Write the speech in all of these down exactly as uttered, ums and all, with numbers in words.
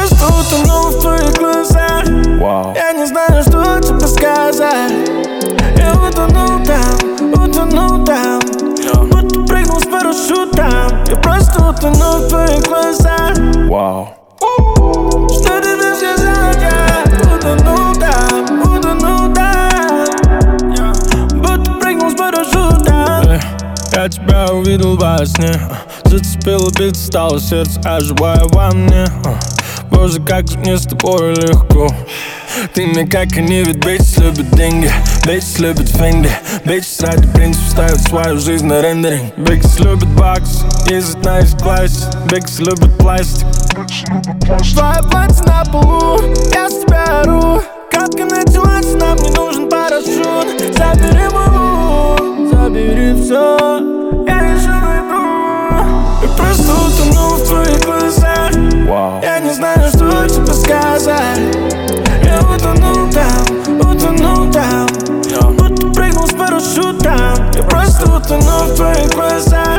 просто утонул в твоих глазах. Wow. Я не знаю, что тебе сказать. Я утонул там, утонул там, будто прыгнул с парашютом. Я просто утонул в твоих глазах. Wow. Что тебе сказать? Я утонул там, утонул там, будто прыгнул с парашютом. Я тебя увидел во сне, зацепила бит, стало сердце, оживая во мне. Боже, как мне с тобой легко. Ты мне как они, ведь bitches любят деньги, bitches любят фенди, bitches ради принципа ставят свою жизнь на рендеринг. Bitches любят бакс, ездят на S-классе, bitches любят пластик. Твоя платье на полу, я с тебя ору. Катка началась, нам не нужен парашют. Забери мою, забери все, я еще найду. Я просто утонул в твоих глазах. Wow. Я не знаю, что тебе сказать. Я утонул там, утонул там, будто прыгнул с парашютом. Я просто утонул в твоих глазах.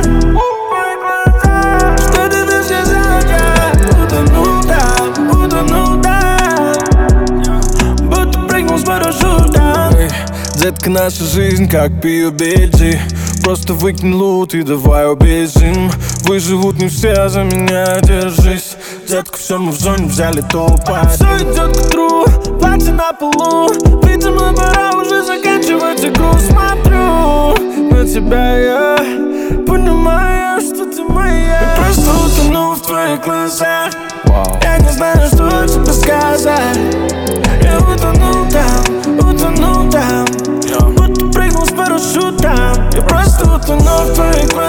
Что тебе сказать? Я утонул там, утонул там, будто прыгнул с парашютом. Эй, детка, наша жизнь как пи ю би джи. Просто выкинь лут и давай убежим. Выживут не все, за меня держись. Детка, все мы в зоне взяли топ-один. Все идет к утру, платье на полу. Видимо, пора уже заканчивать игру. Смотрю на тебя я, понимаю, что ты моя. Я просто утонул в твоих глазах. Wow. Я не знаю, что тебе сказать. Я утонул там, утонул там, будто прыгнул с парашютом. Я просто утонул в твоих глазах.